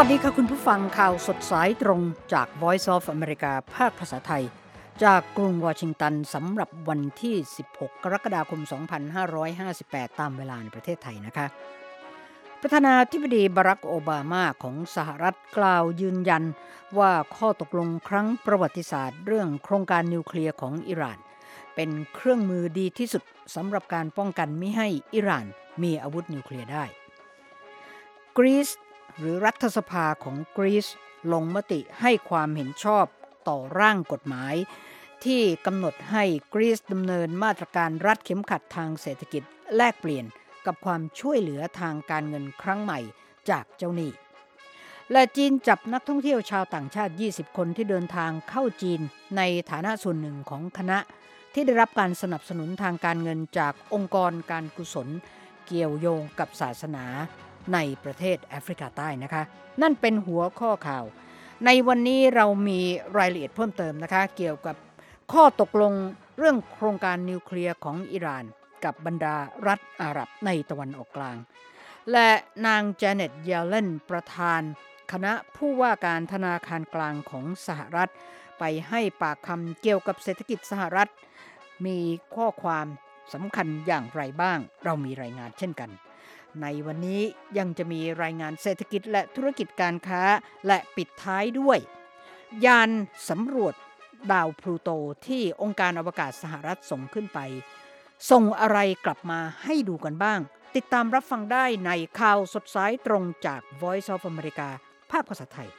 ดีค่ะคุณผู้ฟังข่าวสดสายตรงจาก Voice of America ภาคภาษาไทยจากกรุงวอชิงตันสำหรับวันที่16กรกฎาคม2558ตามเวลาในประเทศไทยนะคะประธานาธิบดีบารักโอบามาของสหรัฐกล่าวยืนยันว่าข้อตกลงครั้งประวัติศาสตร์เรื่องโครงการนิวเคลียร์ของอิหร่านเป็นเครื่องมือดีที่สุดสำหรับการป้องกันไม่ให้อิหร่านมีอาวุธนิวเคลียร์ได้กรีซหรือรัฐสภาของกรีซลงมติให้ความเห็นชอบต่อร่างกฎหมายที่กำหนดให้กรีซดำเนินมาตรการรัดเข็มขัดทางเศรษฐกิจแลกเปลี่ยนกับความช่วยเหลือทางการเงินครั้งใหม่จากเจ้าหนี้และจีนจับนักท่องเที่ยวชาวต่างชาติ20คนที่เดินทางเข้าจีนในฐานะส่วนหนึ่งของคณะที่ได้รับการสนับสนุนทางการเงินจากองค์กรการกุศลเกี่ยวโยงกับศาสนาในประเทศแอฟริกาใต้นะคะนั่นเป็นหัวข้อข่าวในวันนี้เรามีรายละเอียดเพิ่มเติมนะคะเกี่ยวกับข้อตกลงเรื่องโครงการนิวเคลียร์ของอิหร่านกับบรรดารัฐอาหรับในตะวันออกกลางและนางแจเน็ตเยเลนประธานคณะผู้ว่าการธนาคารกลางของสหรัฐไปให้ปากคำเกี่ยวกับเศรษฐกิจสหรัฐมีข้อความสำคัญอย่างไรบ้างเรามีรายงานเช่นกันในวันนี้ยังจะมีรายงานเศรษฐกิจและธุรกิจการค้าและปิดท้ายด้วยยานสำรวจดาวพลูโตที่องค์การอวกาศสหรัฐส่งขึ้นไปส่งอะไรกลับมาให้ดูกันบ้างติดตามรับฟังได้ในข่าวสดสายตรงจาก Voice of America ภาคภาษาไทย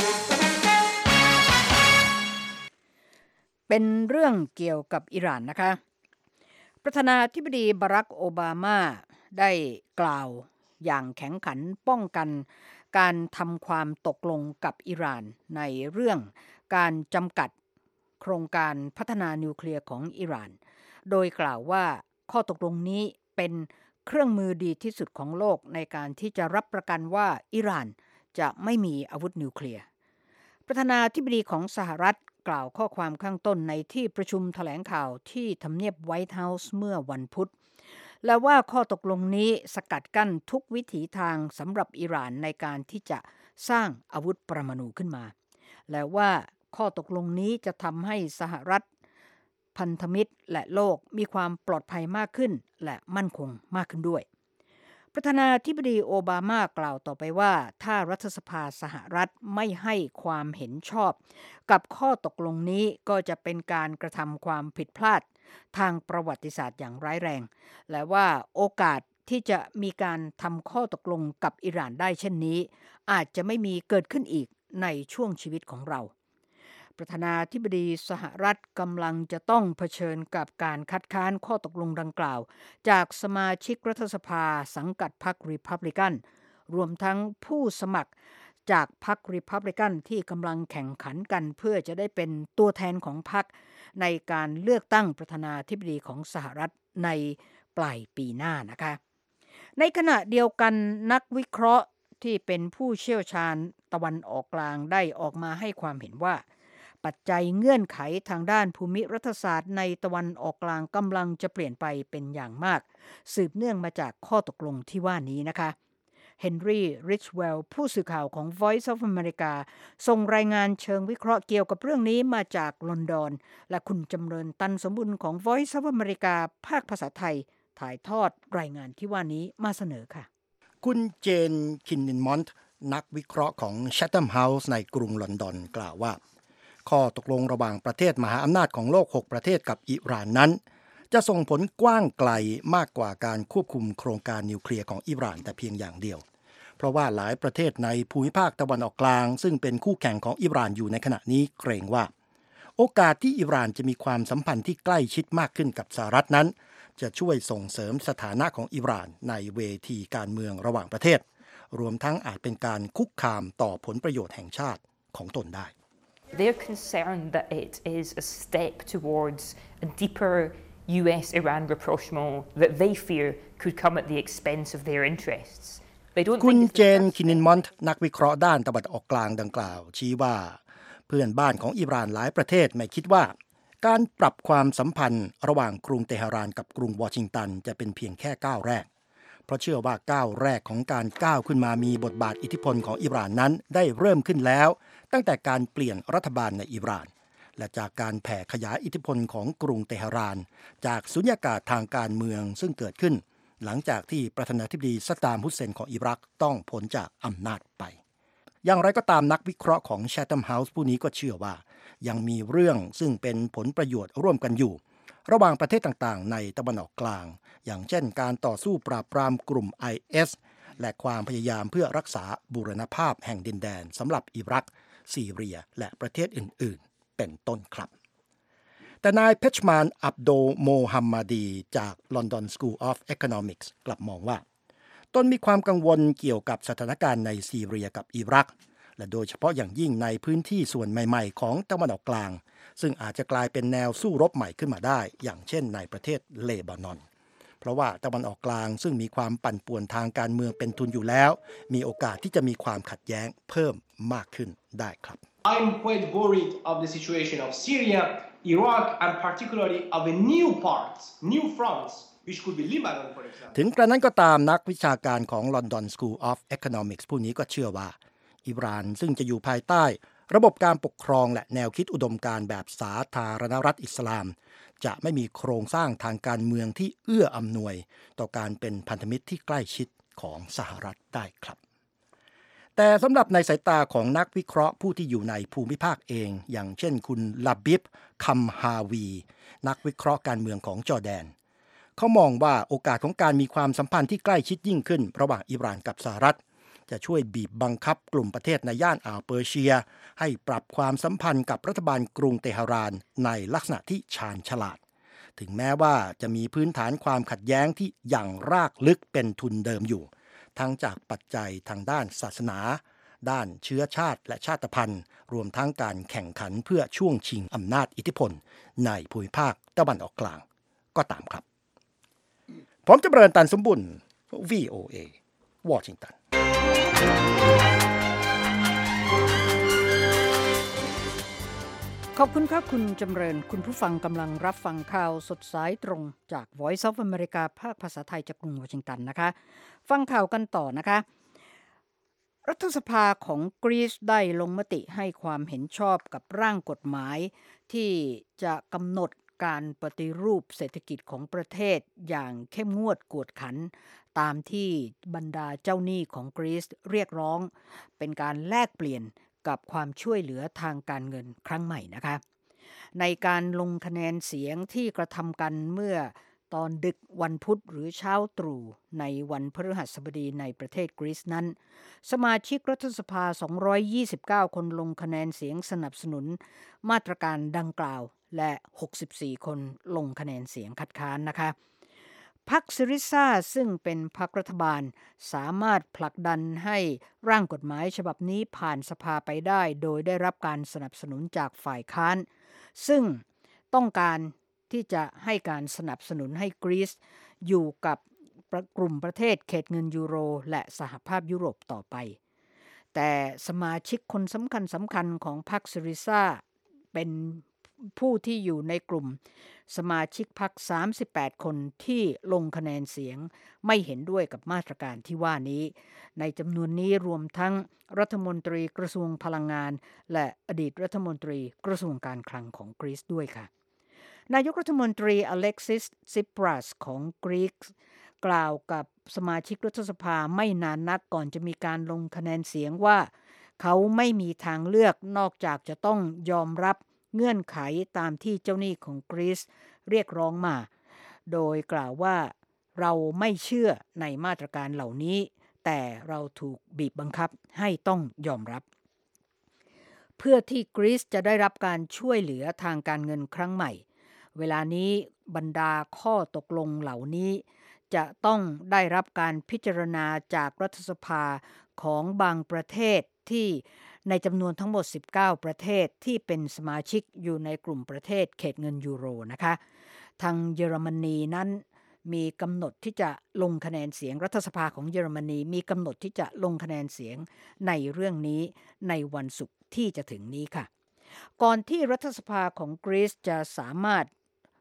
เป็นเรื่องเกี่ยวกับอิหร่านนะคะประธานาธิบดีบารักโอบามาได้กล่าวอย่างแข็งขันป้องกันการทำความตกลงกับอิหร่านในเรื่องการจำกัดโครงการพัฒนานิวเคลียร์ของอิหร่านโดยกล่าวว่าข้อตกลงนี้เป็นเครื่องมือดีที่สุดของโลกในการที่จะรับประกันว่าอิหร่านจะไม่มีอาวุธนิวเคลียร์ประธานาธิบดีของสหรัฐกล่าวข้อความข้างต้นในที่ประชุมแถลงข่าวที่ทำเนียบไวท์เฮาส์เมื่อวันพุธและว่าข้อตกลงนี้สกัดกั้นทุกวิถีทางสำหรับอิหร่านในการที่จะสร้างอาวุธปรมาณูขึ้นมาและว่าข้อตกลงนี้จะทำให้สหรัฐพันธมิตรและโลกมีความปลอดภัยมากขึ้นและมั่นคงมากขึ้นด้วยประธานาธิบดีโอบามากล่าวต่อไปว่าถ้ารัฐสภาสหรัฐไม่ให้ความเห็นชอบกับข้อตกลงนี้ก็จะเป็นการกระทำความผิดพลาดทางประวัติศาสตร์อย่างร้ายแรงและว่าโอกาสที่จะมีการทำข้อตกลงกับอิหร่านได้เช่นนี้อาจจะไม่มีเกิดขึ้นอีกในช่วงชีวิตของเราประธานาธิบดีสหรัฐกำลังจะต้องเผชิญกับการคัดค้านข้อตกลงดังกล่าวจากสมาชิกรัฐสภาสังกัดพรรครีพับลิกันรวมทั้งผู้สมัครจากพรรครีพับลิกันที่กำลังแข่งขันกันเพื่อจะได้เป็นตัวแทนของพรรคในการเลือกตั้งประธานาธิบดีของสหรัฐในปลายปีหน้านะคะในขณะเดียวกันนักวิเคราะห์ที่เป็นผู้เชี่ยวชาญตะวันออกกลางได้ออกมาให้ความเห็นว่าปัจจัยเงื่อนไขทางด้านภูมิรัฐศาสตร์ในตะวันออกกลางกำลังจะเปลี่ยนไปเป็นอย่างมากสืบเนื่องมาจากข้อตกลงที่ว่านี้นะคะเฮนรี่ริชเวลล์ผู้สื่อข่าวของ Voice of America ส่งรายงานเชิงวิเคราะห์เกี่ยวกับเรื่องนี้มาจากลอนดอนและคุณจำเริญตันสมบุญของ Voice of America ภาคภาษาไทยถ่ายทอดรายงานที่ว่านี้มาเสนอค่ะคุณเจนคินนินมอนต์นักวิเคราะห์ของ Chatham House ในกรุงลอนดอนกล่าวว่าข้อตกลงระหว่างประเทศมหาอำนาจของโลก6ประเทศกับอิหร่านนั้นจะส่งผลกว้างไกลมากกว่าการควบคุมโครงการนิวเคลียร์ของอิหร่านแต่เพียงอย่างเดียวเพราะว่าหลายประเทศในภูมิภาคตะวันออกกลางซึ่งเป็นคู่แข่งของอิหร่านอยู่ในขณะนี้เกรงว่าโอกาสที่อิหร่านจะมีความสัมพันธ์ที่ใกล้ชิดมากขึ้นกับสหรัฐนั้นจะช่วยส่งเสริมสถานะของอิหร่านในเวทีการเมืองระหว่างประเทศรวมทั้งอาจเป็นการคุกคามต่อผลประโยชน์แห่งชาติของตนได้ They're concerned that it is a step towards a deeper US-Iran rapprochement that they fear could come at the expense of their interests. คุณเจนคินินมอนต์นักวิเคราะห์ด้านตะวันออกกลางดังกล่าวชี้ว่าเพื่อนบ้านของอิหร่านหลายประเทศไม่คิดว่าการปรับความสัมพันธ์ระหว่างกรุงเตหะรานกับกรุงวอชิงตันจะเป็นเพียงแค่ก้าวแรกเพราะเชื่อว่าก้าวแรกของการก้าวขึ้นมามีบทบาทอิทธิพลของอิหร่านนั้นได้เริ่มขึ้นแล้วตั้งแต่การเปลี่ยนรัฐบาลในอิหร่านและจากการแผ่ขยายอิทธิพลของกรุงเตหะรานจากสุญญากาศทางการเมืองซึ่งเกิดขึ้นหลังจากที่ประธานาธิบดีซัดดามฮุสเซนของอิรักต้องพ้นจากอำนาจไปอย่างไรก็ตามนักวิเคราะห์ของ Chatham House ผู้นี้ก็เชื่อว่ายังมีเรื่องซึ่งเป็นผลประโยชน์ร่วมกันอยู่ระหว่างประเทศต่างๆในตะวันออกกลางอย่างเช่นการต่อสู้ปราบปรามกลุ่ม IS และความพยายามเพื่อรักษาบูรณภาพแห่งดินแดนสำหรับอิรักซีเรียและประเทศอื่นๆเป็นต้นครับแต่นายเพชมานอับโดโมฮัมมัดีจาก London School of Economics กลับมองว่าตนมีความกังวลเกี่ยวกับสถานการณ์ในซีเรียกับอิรักและโดยเฉพาะอย่างยิ่งในพื้นที่ส่วนใหม่ๆของตะวันออกกลางซึ่งอาจจะกลายเป็นแนวสู้รบใหม่ขึ้นมาได้อย่างเช่นในประเทศเลบานอนเพราะว่าตะวันออกกลางซึ่งมีความปั่นป่วนทางการเมืองเป็นทุนอยู่แล้วมีโอกาสที่จะมีความขัดแย้งเพิ่มมากขึ้นได้ครับ I'm quite worried of the situation of Syria, Iraq, and particularly of a new fronts, which could be Lebanon, for example. ถึงกระนั้นก็ตามนักวิชาการของ London School of Economics ผู้นี้ก็เชื่อว่าอิหร่านซึ่งจะอยู่ภายใต้ระบบการปกครองและแนวคิดอุดมการณ์แบบสาธารณรัฐอิสลามจะไม่มีโครงสร้างทางการเมืองที่เอื้ออำนวยต่อการเป็นพันธมิตรที่ใกล้ชิดของสหรัฐได้ครับแต่สำหรับในสายตาของนักวิเคราะห์ผู้ที่อยู่ในภูมิภาคเองอย่างเช่นคุณลาบิบคัมฮาวีนักวิเคราะห์การเมืองของจอร์แดนเขามองว่าโอกาสของการมีความสัมพันธ์ที่ใกล้ชิดยิ่งขึ้นระหว่างอิหร่านกับสหรัฐจะช่วยบีบบังคับกลุ่มประเทศในย่านอ่าวเปอร์เซียให้ปรับความสัมพันธ์กับรัฐบาลกรุงเตหะรานในลักษณะที่ชาญฉลาดถึงแม้ว่าจะมีพื้นฐานความขัดแย้งที่อย่างรากลึกเป็นทุนเดิมอยู่ทั้งจากปัจจัยทางด้านศาสนาด้านเชื้อชาติและชาติพันธุ์รวมทั้งการแข่งขันเพื่อช่วงชิงอำนาจอิทธิพลในภูมิภาคตะวันออกกลางก็ตามครับผมจำเริญตันสมบุญ VOA วอชิงตันขอบคุณครับคุณจำเริญคุณผู้ฟังกำลังรับฟังข่าวสดสายตรงจาก Voice of America ภาคภาษาไทยจากกรุงวอชิงตันนะคะฟังข่าวกันต่อนะคะรัฐสภาของกรีซได้ลงมติให้ความเห็นชอบกับร่างกฎหมายที่จะกำหนดการปฏิรูปเศรษฐกิจของประเทศอย่างเข้มงวดกวดขันตามที่บรรดาเจ้าหนี้ของกรีซเรียกร้องเป็นการแลกเปลี่ยนกับความช่วยเหลือทางการเงินครั้งใหม่นะคะในการลงคะแนนเสียงที่กระทำกันเมื่อตอนดึกวันพุธหรือเช้าตรู่ในวันพฤหัสบดีในประเทศกรีซนั้นสมาชิกรัฐสภา229คนลงคะแนนเสียงสนับสนุนมาตรการดังกล่าวและ64คนลงคะแนนเสียงคัดค้านนะคะพรรคซิริซาซึ่งเป็นพรรครัฐบาลสามารถผลักดันให้ร่างกฎหมายฉบับนี้ผ่านสภาไปได้โดยได้รับการสนับสนุนจากฝ่ายค้านซึ่งต้องการที่จะให้การสนับสนุนให้กรีซอยู่กับกลุ่มประเทศเขตเงินยูโรและสหภาพยุโรปต่อไปแต่สมาชิกคนสำคัญของพรรคซิริซาเป็นผู้ที่อยู่ในกลุ่มสมาชิกพรรค38คนที่ลงคะแนนเสียงไม่เห็นด้วยกับมาตรการที่ว่านี้ในจำนวนนี้รวมทั้งรัฐมนตรีกระทรวงพลังงานและอดีตรัฐมนตรีกระทรวงการคลังของกรีซด้วยค่ะนายกรัฐมนตรีอเล็กซิส ซิปรัสของกรีซกล่าวกับสมาชิกรัฐสภาไม่นานนักก่อนจะมีการลงคะแนนเสียงว่าเขาไม่มีทางเลือกนอกจากจะต้องยอมรับเงื่อนไขตามที่เจ้าหนี้ของกรีซเรียกร้องมาโดยกล่าวว่าเราไม่เชื่อในมาตรการเหล่านี้แต่เราถูกบีบบังคับให้ต้องยอมรับเพื่อที่กรีซจะได้รับการช่วยเหลือทางการเงินครั้งใหม่เวลานี้บรรดาข้อตกลงเหล่านี้จะต้องได้รับการพิจารณาจากรัฐสภาของบางประเทศที่ในจำนวนทั้งหมด19ประเทศที่เป็นสมาชิกอยู่ในกลุ่มประเทศเขตเงินยูโรนะคะทางเยอรมนีนั้นมีกำหนดที่จะลงคะแนนเสียงรัฐสภาของเยอรมนีมีกำหนดที่จะลงคะแนนเสียงในเรื่องนี้ในวันศุกร์ที่จะถึงนี้ค่ะก่อนที่รัฐสภาของกรีซจะสามารถ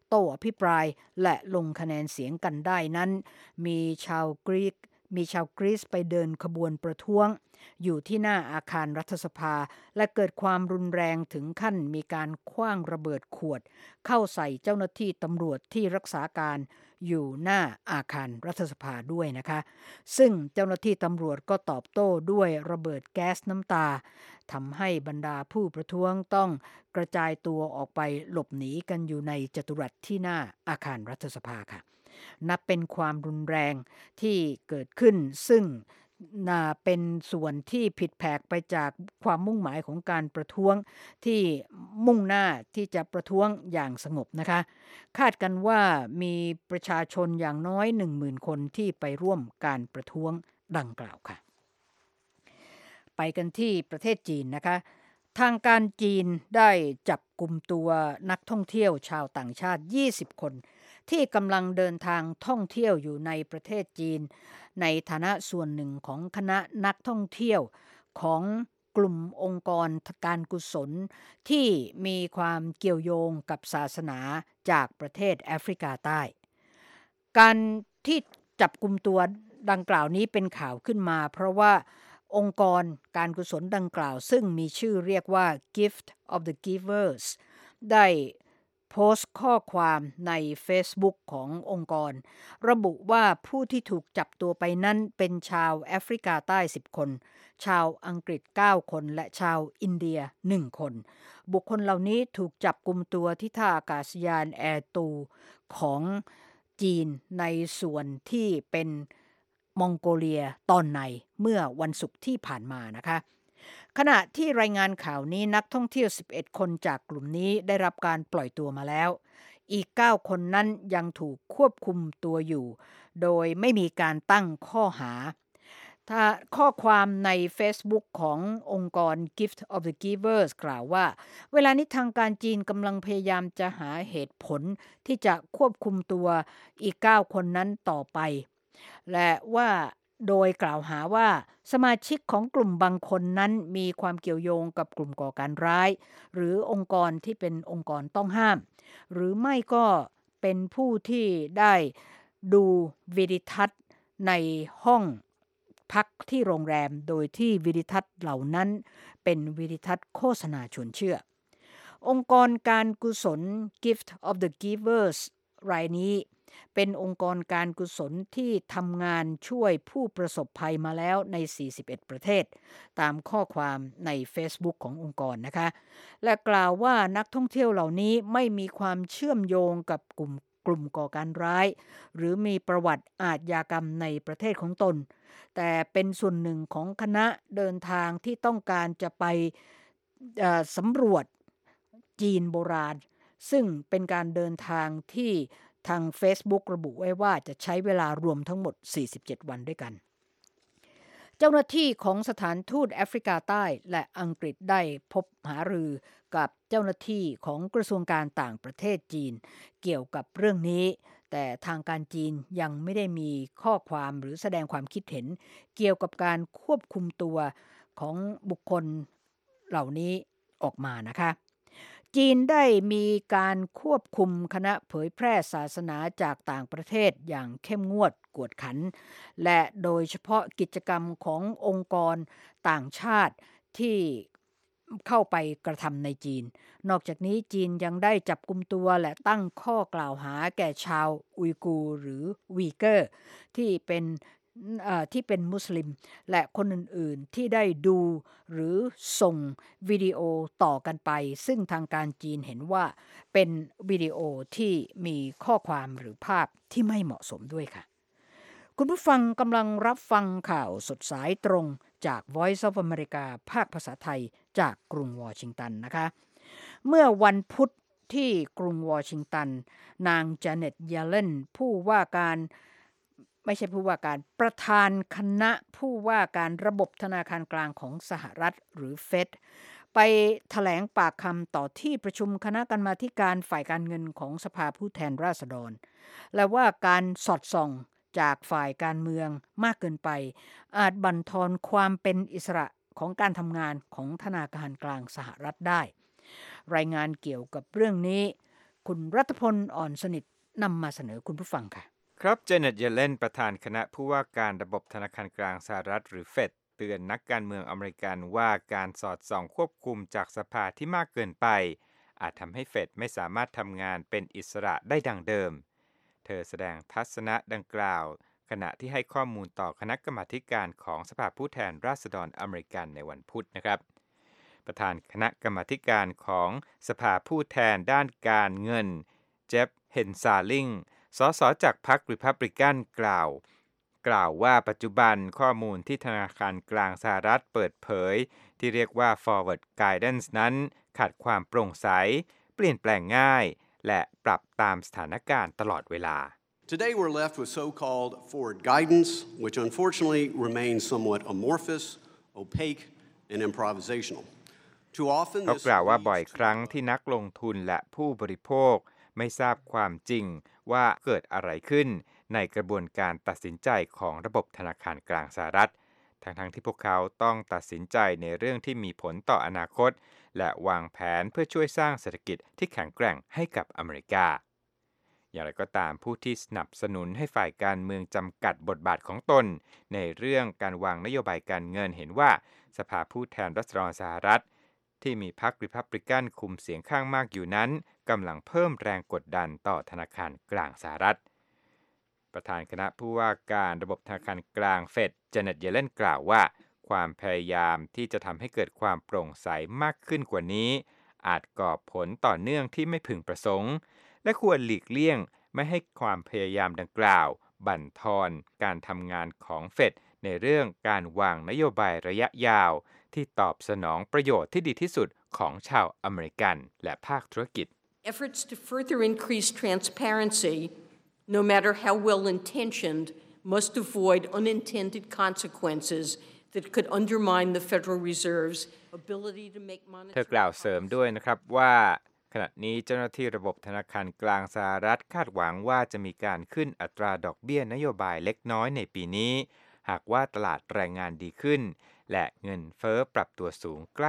โต้อภิปรายและลงคะแนนเสียงกันได้นั้นมีชาวกรีซไปเดินขบวนประท้วงอยู่ที่หน้าอาคารรัฐสภาและเกิดความรุนแรงถึงขั้นมีการขว้างระเบิดขวดเข้าใส่เจ้าหน้าที่ตำรวจที่รักษาการอยู่หน้าอาคารรัฐสภาด้วยนะคะซึ่งเจ้าหน้าที่ตำรวจก็ตอบโต้ด้วยระเบิดแก๊สน้ำตาทำให้บรรดาผู้ประท้วงต้องกระจายตัวออกไปหลบหนีกันอยู่ในจัตุรัสที่หน้าอาคารรัฐสภาค่ะนับเป็นความรุนแรงที่เกิดขึ้นซึ่งเป็นส่วนที่ผิดแผกไปจากความมุ่งหมายของการประท้วงที่มุ่งหน้าที่จะประท้วงอย่างสงบนะคะคาดกันว่ามีประชาชนอย่างน้อย 10,000 คนที่ไปร่วมการประท้วงดังกล่าวค่ะไปกันที่ประเทศจีนนะคะทางการจีนได้จับกุมตัวนักท่องเที่ยวชาวต่างชาติ20 คนที่กำลังเดินทางท่องเที่ยวอยู่ในประเทศจีนในฐานะส่วนหนึ่งของคณะนักท่องเที่ยวของกลุ่มองค์กรการกุศลที่มีความเกี่ยวโยงกับศาสนาจากประเทศแอฟริกาใต้การที่จับกุมตัวดังกล่าวนี้เป็นข่าวขึ้นมาเพราะว่าองค์กรการกุศลดังกล่าวซึ่งมีชื่อเรียกว่า Gift of the Givers ได้โพสต์ข้อความใน Facebook ขององค์กรระบุว่าผู้ที่ถูกจับตัวไปนั้นเป็นชาวแอฟริกาใต้10 คนชาวอังกฤษ9 คนและชาวอินเดีย1 คนบุคคลเหล่านี้ถูกจับกุมตัวที่ท่าอากาศยานแอร์ตูของจีนในส่วนที่เป็นมองโกเลียตอนในเมื่อวันศุกร์ที่ผ่านมานะคะขณะที่รายงานข่าวนี้นักท่องเที่ยว11 คนจากกลุ่มนี้ได้รับการปล่อยตัวมาแล้วอีก9 คนนั้นยังถูกควบคุมตัวอยู่โดยไม่มีการตั้งข้อหาถ้าข้อความใน Facebook ขององค์กร Gift of the Givers กล่าวว่าเวลานี้ทางการจีนกำลังพยายามจะหาเหตุผลที่จะควบคุมตัวอีก9 คนนั้นต่อไปและว่าโดยกล่าวหาว่าสมาชิกของกลุ่มบางคนนั้นมีความเกี่ยวโยงกับกลุ่มก่อการร้ายหรือองค์กรที่เป็นองค์กรต้องห้ามหรือไม่ก็เป็นผู้ที่ได้ดูวิดีทัศน์ในห้องพักที่โรงแรมโดยที่วิดีทัศน์เหล่านั้นเป็นวิดีทัศน์โฆษณาชวนเชื่อองค์กรการกุศล Gift of the Givers รายนี้เป็นองค์กรการกุศลที่ทำงานช่วยผู้ประสบภัยมาแล้วใน41 ประเทศตามข้อความใน Facebook ขององค์กรนะคะและกล่าวว่านักท่องเที่ยวเหล่านี้ไม่มีความเชื่อมโยงกับกลุ่มก่อการร้ายหรือมีประวัติอาชญากรรมในประเทศของตนแต่เป็นส่วนหนึ่งของคณะเดินทางที่ต้องการจะไปสำรวจจีนโบราณซึ่งเป็นการเดินทางที่ทาง Facebook ระบุไว้ว่าจะใช้เวลารวมทั้งหมด47 วันด้วยกันเจ้าหน้าที่ของสถานทูตแอฟริกาใต้และอังกฤษได้พบหารือกับเจ้าหน้าที่ของกระทรวงการต่างประเทศจีนเกี่ยวกับเรื่องนี้แต่ทางการจีนยังไม่ได้มีข้อความหรือแสดงความคิดเห็นเกี่ยวกับการควบคุมตัวของบุคคลเหล่านี้ออกมานะคะจีนได้มีการควบคุมคณะเผยแพร่ศาสนาจากต่างประเทศอย่างเข้มงวดกวดขันและโดยเฉพาะกิจกรรมขององค์กรต่างชาติที่เข้าไปกระทำในจีนนอกจากนี้จีนยังได้จับกุมตัวและตั้งข้อกล่าวหาแก่ชาวอุยกูร์หรือวีเกอร์ที่เป็นมุสลิมและคนอื่นๆที่ได้ดูหรือส่งวิดีโอต่อกันไปซึ่งทางการจีนเห็นว่าเป็นวิดีโอที่มีข้อความหรือภาพที่ไม่เหมาะสมด้วยค่ะคุณผู้ฟังกำลังรับฟังข่าวสดสายตรงจาก Voice of America ภาคภาษาไทยจากกรุงวอชิงตันนะคะเมื่อวันพุธที่กรุงวอชิงตันนางจาเน็ต เยเลนประธานคณะผู้ว่าการระบบธนาคารกลางของสหรัฐหรือเฟดไปแถลงปากคำต่อที่ประชุมคณะกรรมาธิการฝ่ายการเงินของสภาผู้แทนราษฎรและว่าการสอดส่องจากฝ่ายการเมืองมากเกินไปอาจบั่นทอนความเป็นอิสระของการทำงานของธนาคารกลางสหรัฐได้รายงานเกี่ยวกับเรื่องนี้คุณรัตพลอ่อนสนิทนำมาเสนอคุณผู้ฟังค่ะครับเจเน็ตเยเลนประธานคณะผู้ว่าการระบบธนาคารกลางสหรัฐหรือเฟดเตือนนักการเมืองอเมริกันว่าการสอดส่องควบคุมจากสภาที่มากเกินไปอาจทำให้เฟดไม่สามารถทำงานเป็นอิสระได้ดังเดิมเธอแสดงทัศนะดังกล่าวขณะที่ให้ข้อมูลต่อคณะกรรมาการของสภาผู้แทนราษฎรอเมริกันในวันพุธนะครับประธานคณะกรรมาการของสภาผู้แทนด้านการเงินเจฟเฮนซาลิงสสจากพรรคริพับลิกันกล่าวว่าปัจจุบันข้อมูลที่ธนาคารกลางสหรัฐเปิดเผยที่เรียกว่า forward guidance นั้นขาดความโปร่งใสเปลี่ยนแปลงง่ายและปรับตามสถานการณ์ตลอดเวลา Today we're left with so-called forward guidance, which unfortunately remains somewhat amorphous, opaque, and improvisational. Too often เขากล่าวว่าบ่อยครั้งที่นักลงทุนและผู้บริโภคไม่ทราบความจริงว่าเกิดอะไรขึ้นในกระบวนการตัดสินใจของระบบธนาคารกลางสหรัฐทั้งที่พวกเขาต้องตัดสินใจในเรื่องที่มีผลต่ออนาคตและวางแผนเพื่อช่วยสร้างเศรษฐกิจที่แข็งแกร่งให้กับอเมริกาอย่างไรก็ตามผู้ที่สนับสนุนให้ฝ่ายการเมืองจำกัดบทบาทของตนในเรื่องการวางนโยบายการเงินเห็นว่าสภาผู้แทนราษฎรสหรัฐที่มีพรรคริพับลิกันคุมเสียงข้างมากอยู่นั้นกำลังเพิ่มแรงกดดันต่อธนาคารกลางสหรัฐประธานคณะผู้ว่าการระบบธนาคารกลางเฟดเจเน็ตเยเลนกล่าวว่าความพยายามที่จะทำให้เกิดความโปร่งใสมากขึ้นกว่านี้อาจก่อผลต่อเนื่องที่ไม่พึงประสงค์และควรหลีกเลี่ยงไม่ให้ความพยายามดังกล่าวบั่นทอนการทำงานของเฟดในเรื่องการวางนโยบายระยะยาวที่ตอบสนองประโยชน์ที่ดีที่สุดของชาวอเมริกันและภาคธุรกิจ Efforts to further increase transparency, no matter how well-intentioned, must avoid unintended consequences that could undermine the Federal Reserve's ability to make monetary เธอกล่าวเสริมด้วยนะครับว่าขณะนี้เจ้าหน้าที่ระบบธนาคารกลางสหรัฐคาดหวังว่าจะมีการขึ้นอัตราดอกเบี้ยนโยบายเล็กน้อยในปีนี้หากว่าตลาดแรงงานดีขึ้นและเงินเฟ้อปรับตัวสูงใกล้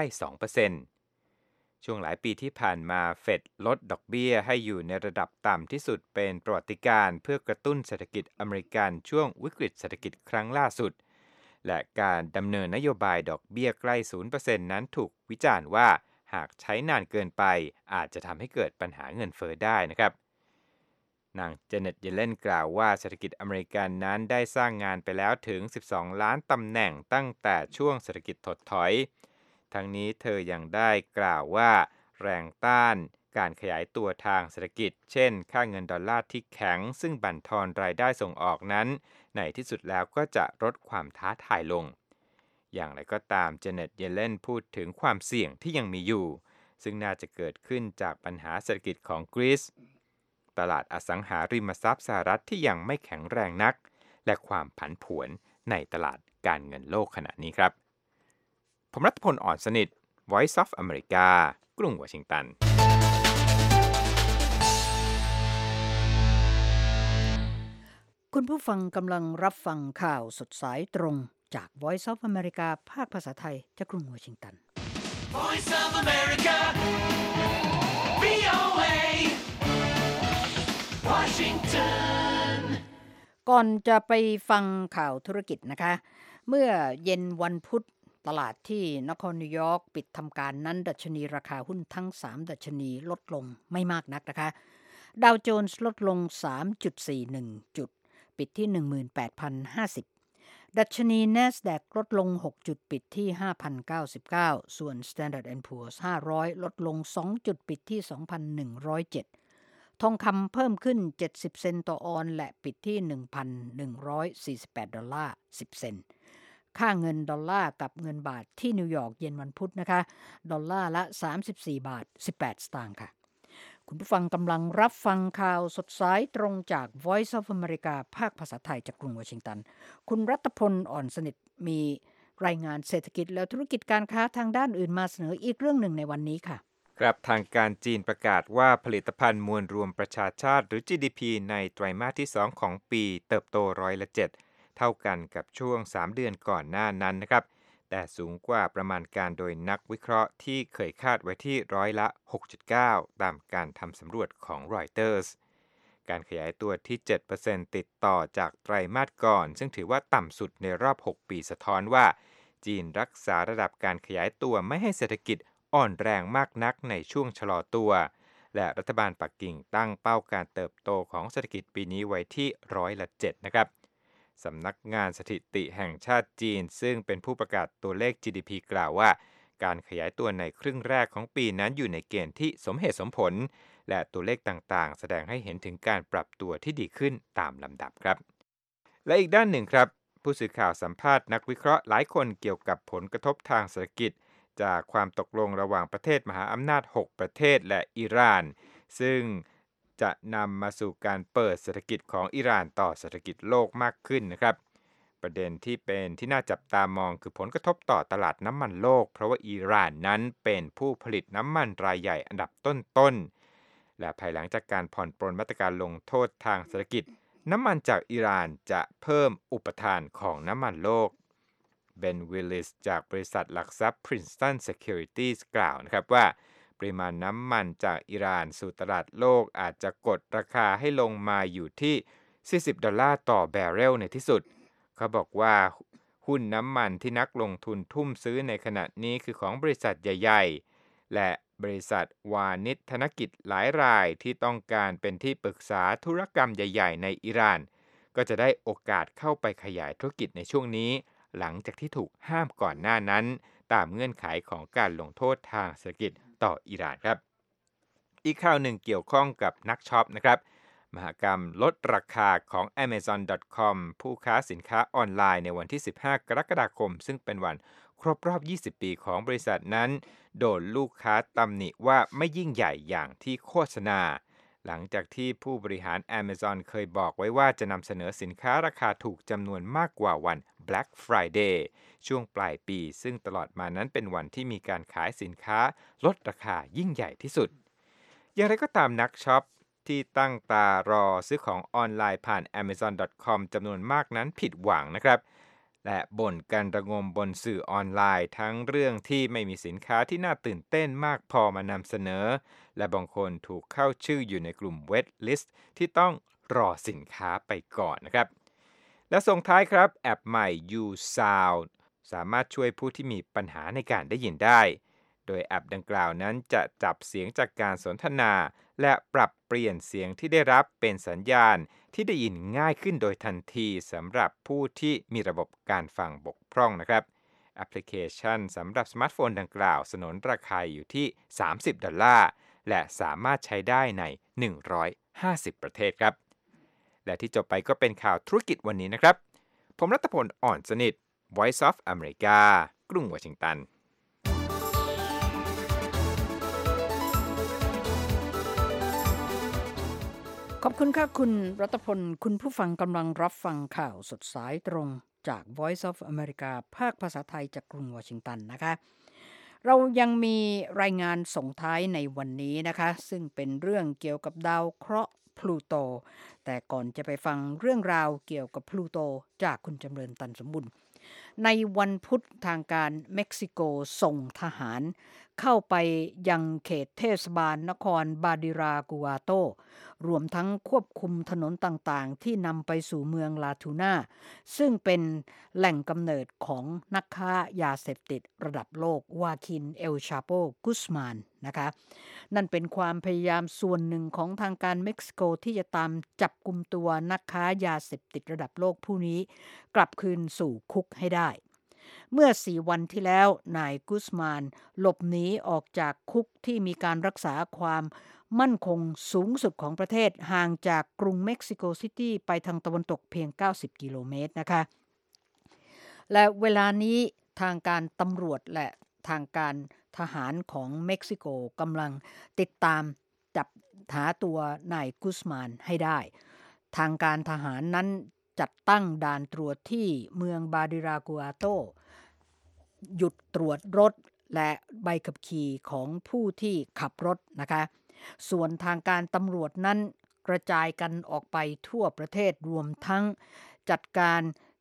2%ช่วงหลายปีที่ผ่านมาเฟดลดดอกเบี้ยให้อยู่ในระดับต่ำที่สุดเป็นประวัติการณ์เพื่อกระตุ้นเศรษฐกิจอเมริกันช่วงวิกฤตเศรษฐกิจครั้งล่าสุดและการดำเนินนโยบายดอกเบี้ยใกล้ 0% นั้นถูกวิจารณ์ว่าหากใช้นานเกินไปอาจจะทำให้เกิดปัญหาเงินเฟ้อได้นะครับนางเจเน็ตเยเลนกล่าวว่าเศรษฐกิจอเมริกันนั้นได้สร้างงานไปแล้วถึง12ล้านตำแหน่งตั้งแต่ช่วงเศรษฐกิจถดถอยทั้งนี้เธอยังได้กล่าวว่าแรงต้านการขยายตัวทางเศรษฐกิจเช่นค่าเงินดอลลาร์ที่แข็งซึ่งบั่นทอนรายได้ส่งออกนั้นในที่สุดแล้วก็จะลดความท้าทายลงอย่างไรก็ตามเจเน็ตเยเลนพูดถึงความเสี่ยงที่ยังมีอยู่ซึ่งน่าจะเกิดขึ้นจากปัญหาเศรษฐกิจของกรีซตลาดอสังหาริมทรัพย์สหรัฐที่ยังไม่แข็งแรงนักและความผันผวนในตลาดการเงินโลกขณะนี้ครับผมรัตพลอ่อนสนิท Voice of America กรุงวอชิงตันคุณผู้ฟังกำลังรับฟังข่าวสดสายตรงจาก Voice of America ภาคภาษาไทยจากกรุงวอชิงตัน Voice of America VOA Washington ก่อนจะไปฟังข่าวธุรกิจนะคะเมื่อเย็นวันพุธตลาดที่นครนิวยอร์กปิดทำการนั้นดัชนีราคาหุ้นทั้ง3ดัชนีลดลงไม่มากนักนะคะดาวโจนส์ลดลง 3.41 จุดปิดที่ 18,050 ดัชนี NASDAQ ลดลง6จุดปิดที่ 5,099 ส่วน Standard & Poor's 500ลดลง2จุดปิดที่ 2,107 ทองคำเพิ่มขึ้น70เซนต์ต่อออนและปิดที่ 1,148 ดอลลาร์10เซนต์ค่าเงินดอลลาร์กับเงินบาทที่นิวยอร์กเย็นวันพุธนะคะดอลลาร์ละ34บาท18สตางค์ค่ะคุณผู้ฟังกำลังรับฟังข่าวสดสายตรงจาก Voice of America ภาคภาษาไทยจากกรุงวอชิงตันคุณรัตพลอ่อนสนิทมีรายงานเศรษฐกิจและธุรกิจการค้าทางด้านอื่นมาเสนออีกเรื่องหนึ่งในวันนี้ค่ะครับทางการจีนประกาศว่าผลิตภัณฑ์มวลรวมประชาชาติหรือ GDP ในไตรมาสที่2ของปีเติบโต7%เท่ากันกับช่วง3เดือนก่อนหน้านั้นนะครับแต่สูงกว่าประมาณการโดยนักวิเคราะห์ที่เคยคาดไว้ที่ร้อยละ 6.9 ตามการทำสำรวจของ Reuters การขยายตัวที่ 7% ติดต่อจากไตรมาสก่อนซึ่งถือว่าต่ำสุดในรอบ 6 ปีสะท้อนว่าจีนรักษาระดับการขยายตัวไม่ให้เศรษฐกิจอ่อนแรงมากนักในช่วงชะลอตัวและรัฐบาลปักกิ่งตั้งเป้าการเติบโตของเศรษฐกิจปีนี้ไว้ที่ร้อยละ 7 นะครับสำนักงานสถิติแห่งชาติจีนซึ่งเป็นผู้ประกาศตัวเลข GDP กล่าวว่าการขยายตัวในครึ่งแรกของปีนั้นอยู่ในเกณฑ์ที่สมเหตุสมผลและตัวเลขต่างๆแสดงให้เห็นถึงการปรับตัวที่ดีขึ้นตามลำดับครับและอีกด้านหนึ่งครับผู้สื่อข่าวสัมภาษณ์นักวิเคราะห์หลายคนเกี่ยวกับผลกระทบทางเศรษฐกิจจากความตกลงระหว่างประเทศมหาอำนาจ 6 ประเทศและอิหร่านซึ่งจะนำมาสู่การเปิดเศรษฐกิจของอิหร่านต่อเศรษฐกิจโลกมากขึ้นนะครับประเด็นที่เป็นที่น่าจับตามองคือผลกระทบต่อตลาดน้ำมันโลกเพราะว่าอิหร่านนั้นเป็นผู้ผลิตน้ำมันรายใหญ่อันดับต้นๆและภายหลังจากการผ่อนปรนมาตรการลงโทษทางเศรษฐกิจน้ำมันจากอิหร่านจะเพิ่มอุปทานของน้ำมันโลกเบนวิลลิสจากบริษัทหลักทรัพย์ Princeton Securities กล่าวนะครับว่าปริมาณน้ำมันจากอิหร่านสู่ตลาดโลกอาจจะกดราคาให้ลงมาอยู่ที่$40ต่อแบเรลในที่สุดเขาบอกว่าหุ้นน้ำมันที่นักลงทุนทุ่มซื้อในขณะนี้คือของบริษัทใหญ่ๆและบริษัทวานิชธนกิจหลายรายที่ต้องการเป็นที่ปรึกษาธุรกรรมใหญ่ๆในอิหร่านก็จะได้โอกาสเข้าไปขยายธุรกิจในช่วงนี้หลังจากที่ถูกห้ามก่อนหน้านั้นตามเงื่อนไขของการลงโทษทางเศรษฐกิจต่ออิหร่านครับอีกข่าวหนึ่งเกี่ยวข้องกับนักช็อปนะครับมหกรรมลดราคาของ Amazon.com ผู้ค้าสินค้าออนไลน์ในวันที่15 กรกฎาคมซึ่งเป็นวันครบรอบ20 ปีของบริษัทนั้นโดนลูกค้าตำหนิว่าไม่ยิ่งใหญ่อย่างที่โฆษณาหลังจากที่ผู้บริหาร Amazon เคยบอกไว้ว่าจะนำเสนอสินค้าราคาถูกจำนวนมากกว่าวัน Black Friday ช่วงปลายปีซึ่งตลอดมานั้นเป็นวันที่มีการขายสินค้าลดราคายิ่งใหญ่ที่สุดอย่างไรก็ตามนักช็อปที่ตั้งตารอซื้อของออนไลน์ผ่าน Amazon.com จำนวนมากนั้นผิดหวังนะครับและบ่นกันระงมบนสื่อออนไลน์ทั้งเรื่องที่ไม่มีสินค้าที่น่าตื่นเต้นมากพอมานำเสนอและบางคนถูกเข้าชื่ออยู่ในกลุ่ม Wait List ที่ต้องรอสินค้าไปก่อนนะครับและส่งท้ายครับแอปใหม่ YouSound สามารถช่วยผู้ที่มีปัญหาในการได้ยินได้โดยแอปดังกล่าวนั้นจะจับเสียงจากการสนทนาและปรับเปลี่ยนเสียงที่ได้รับเป็นสัญญาณที่ได้ยินง่ายขึ้นโดยทันทีสำหรับผู้ที่มีระบบการฟังบกพร่องนะครับแอปพลิเคชันสำหรับสมาร์ทโฟนดังกล่าวสนนราคาอยู่ที่$30และสามารถใช้ได้ใน150ประเทศครับและที่จบไปก็เป็นข่าวธุรกิจวันนี้นะครับผมรัตพล อ่อนสนิท Voice of America กรุงวอชิงตันขอบคุณค่ะคุณรัตพลคุณผู้ฟังกำลังรับฟังข่าวสดสายตรงจาก Voice of America ภาคภาษาไทยจากกรุงวอชิงตันนะคะเรายังมีรายงานส่งท้ายในวันนี้นะคะซึ่งเป็นเรื่องเกี่ยวกับดาวเคราะห์พลูโตแต่ก่อนจะไปฟังเรื่องราวเกี่ยวกับพลูโตจากคุณจำเริญตันสมบุญในวันพุธทางการเม็กซิโกส่งทหารเข้าไปยังเขตเทศบาลนครบาดิรากัวโตรวมทั้งควบคุมถนนต่างๆที่นำไปสู่เมืองลาทูน่าซึ่งเป็นแหล่งกำเนิดของนักค้ายาเสพติดระดับโลกวาคินเอลชาโปกุสมานนะคะนั่นเป็นความพยายามส่วนหนึ่งของทางการเม็กซิโกที่จะตามจับกุมตัวนักค้ายาเสพติดระดับโลกผู้นี้กลับคืนสู่คุกให้ได้เมื่อ4 วันที่แล้วนายกุสมานหลบหนีออกจากคุกที่มีการรักษาความมั่นคงสูงสุดของประเทศห่างจากกรุงเม็กซิโกซิตี้ไปทางตะวันตกเพียง90 กิโลเมตรนะคะและเวลานี้ทางการตำรวจและทางการทหารของเม็กซิโกกำลังติดตามจับหาตัวนายกุสมานให้ได้ทางการทหารนั้นจัดตั้งด่านตรวจที่เมืองบาดิรากัวโตหยุดตรวจรถและใบขับขี่ของผู้ที่ขับรถนะคะส่วนทางการตำรวจนั้นกระจายกันออกไปทั่วประเทศรวมทั้งจัดการ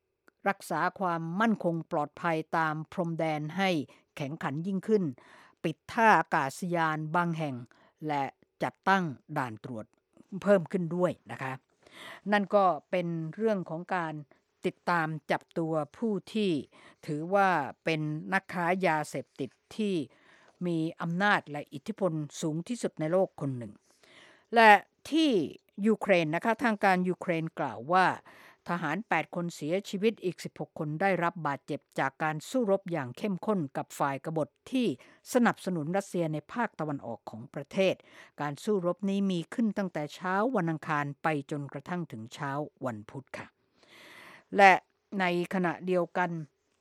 รักษาความมั่นคงปลอดภัยตามพรมแดนให้แข็งขันยิ่งขึ้นปิดท่าอากาศยานบางแห่งและจัดตั้งด่านตรวจเพิ่มขึ้นด้วยนะคะนั่นก็เป็นเรื่องของการติดตามจับตัวผู้ที่ถือว่าเป็นนักค้ายาเสพติดที่มีอำนาจและอิทธิพลสูงที่สุดในโลกคนหนึ่งและที่ยูเครนนะคะทางการยูเครนกล่าวว่าทหาร8คนเสียชีวิตอีก16คนได้รับบาดเจ็บจากการสู้รบอย่างเข้มข้นกับฝ่ายกบฏที่สนับสนุนรัสเซียในภาคตะวันออกของประเทศการสู้รบนี้มีขึ้นตั้งแต่เช้าวันอังคารไปจนกระทั่งถึงเช้าวันพุธค่ะและในขณะเดียวกัน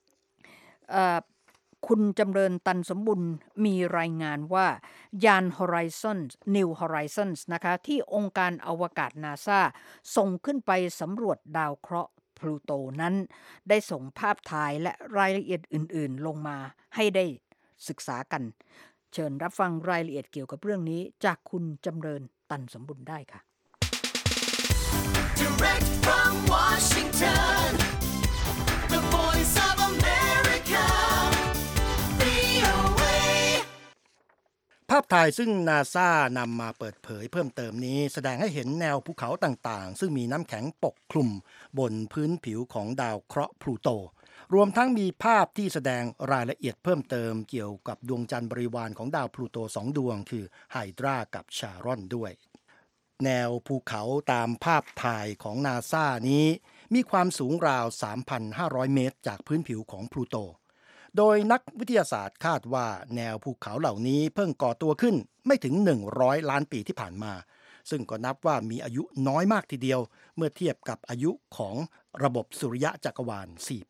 คุณจำเริญตันสมบุญมีรายงานว่ายาน New Horizons นะคะที่องค์การอวกาศนาซาส่งขึ้นไปสำรวจดาวเคราะห์พลูโตนั้นได้ส่งภาพถ่ายและรายละเอียดอื่นๆลงมาให้ได้ศึกษากันเชิญรับฟังรายละเอียดเกี่ยวกับเรื่องนี้จากคุณจำเริญตันสมบุญได้ค่ะ Direct from Washington, the voice of America, VOA. ภาพถ่ายซึ่งนาซานำมาเปิดเผยเพิ่มเติมนี้แสดงให้เห็นแนวภูเขาต่างๆซึ่งมีน้ำแข็งปกคลุมบนพื้นผิวของดาวเคราะห์พลูโตรวมทั้งมีภาพที่แสดงรายละเอียดเพิ่มเติมเกี่ยวกับดวงจันทร์บริวารของดาวพลูโต2ดวงคือไฮดรากับชารอนด้วยแนวภูเขาตามภาพถ่ายของนาซานี้มีความสูงราว 3,500 เมตรจากพื้นผิวของพลูโตโดยนักวิทยาศาสตร์คาดว่าแนวภูเขาเหล่านี้เพิ่งก่อตัวขึ้นไม่ถึง100ล้านปีที่ผ่านมาซึ่งก็นับว่ามีอายุน้อยมากทีเดียวเมื่อเทียบกับอายุของระบบสุริยะจักรวาล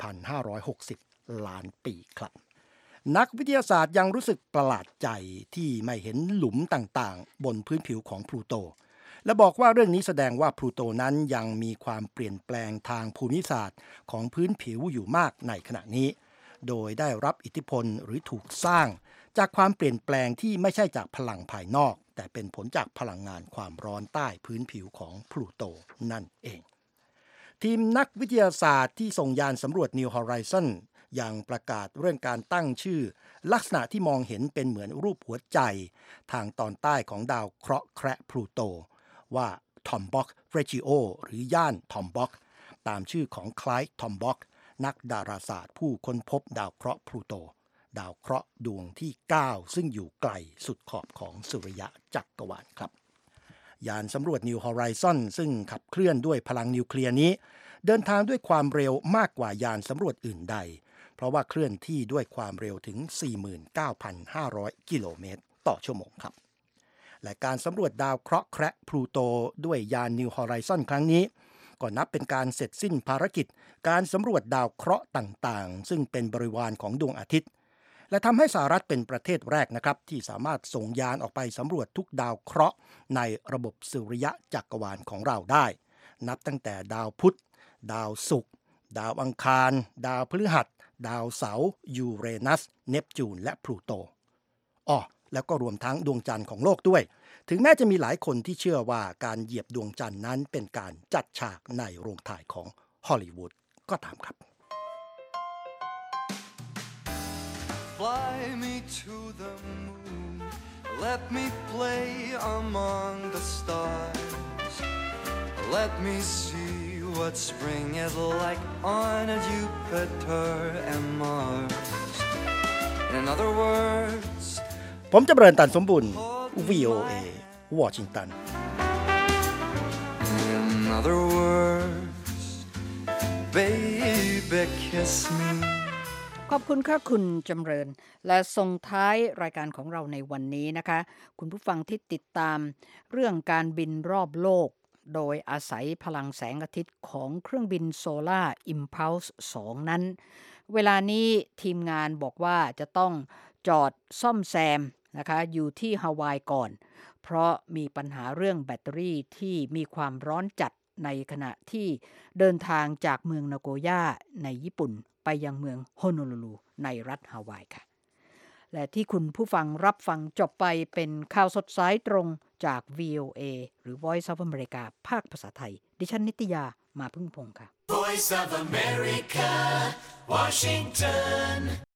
4,560 ล้านปีครับนักวิทยาศาสตร์ยังรู้สึกประหลาดใจที่ไม่เห็นหลุมต่างๆบนพื้นผิวของพลูโตและบอกว่าเรื่องนี้แสดงว่าพลูโตนั้นยังมีความเปลี่ยนแปลงทางภูมิศาสตร์ของพื้นผิวอยู่มากในขณะนี้โดยได้รับอิทธิพลหรือถูกสร้างจากความเปลี่ยนแปลงที่ไม่ใช่จากพลังภายนอกแต่เป็นผลจากพลังงานความร้อนใต้พื้นผิวของพลูโตนั่นเองทีมนักวิทยาศาสตร์ที่ส่งยานสำรวจ New Horizon ยังประกาศเรื่องการตั้งชื่อลักษณะที่มองเห็นเป็นเหมือนรูปหัวใจทางตอนใต้ของดาวเคราะห์แคระพลูโตว่าทอมบ็อกเรจิโอหรือย่านทอมบ็อกตามชื่อของไคลด์ทอมบ็อกนักดาราศาสตร์ผู้ค้นพบดาวเคราะห์พลูโตดาวเคราะห์ดวงที่9ซึ่งอยู่ไกลสุดขอบของสุริยะจักรวาลครับยานสำรวจ New Horizon ซึ่งขับเคลื่อนด้วยพลังนิวเคลียร์นี้เดินทางด้วยความเร็วมากกว่ายานสำรวจอื่นใดเพราะว่าเคลื่อนที่ด้วยความเร็วถึง 49,500 กิโลเมตรต่อชั่วโมงครับและการสำรวจดาวเคราะห์แคระพลูโตด้วยยาน New Horizon ครั้งนี้ก็นับเป็นการเสร็จสิ้นภารกิจการสำรวจดาวเคราะห์ต่างๆซึ่งเป็นบริวารของดวงอาทิตย์และทำให้สหรัฐเป็นประเทศแรกนะครับที่สามารถส่งยานออกไปสำรวจทุกดาวเคราะห์ในระบบสุริยะจักรวาลของเราได้นับตั้งแต่ดาวพุธดาวศุกร์ดาวอังคารดาวพฤหัสดาวเสาร์ยูเรนัสเนปจูนและพลูโตแล้วก็รวมทั้งดวงจันทร์ของโลกด้วยถึงแม้จะมีหลายคนที่เชื่อว่าการเหยียบดวงจันทร์นั้นเป็นการจัดฉากในโรงถ่ายของฮอลลีวูดก็ตามครับ Fly me to the moon, let me play among the stars, let me see what spring is like on Jupiter and Mars. In other words, ผมจำเริญตันสมบุญ VOA วอชิงตัน in other words, baby kiss me. ขอบคุณค่ะคุณจำเริญและส่งท้ายรายการของเราในวันนี้นะคะคุณผู้ฟังที่ติดตามเรื่องการบินรอบโลกโดยอาศัยพลังแสงอาทิตย์ของเครื่องบิน Solar Impulse 2 นั้นเวลานี้ทีมงานบอกว่าจะต้องจอดซ่อมแซมนะคะอยู่ที่ฮาวายก่อนเพราะมีปัญหาเรื่องแบตเตอรี่ที่มีความร้อนจัดในขณะที่เดินทางจากเมืองนาโกย่าในญี่ปุ่นไปยังเมืองโฮโนลูลูในรัฐฮาวายค่ะและที่คุณผู้ฟังรับฟังจบไปเป็นข่าวสดสายตรงจาก VOA หรือ Voice of America ภาคภาษาไทยดิฉันนิตยามาพึ่งพงษ์ค่ะ Voice of America, Washington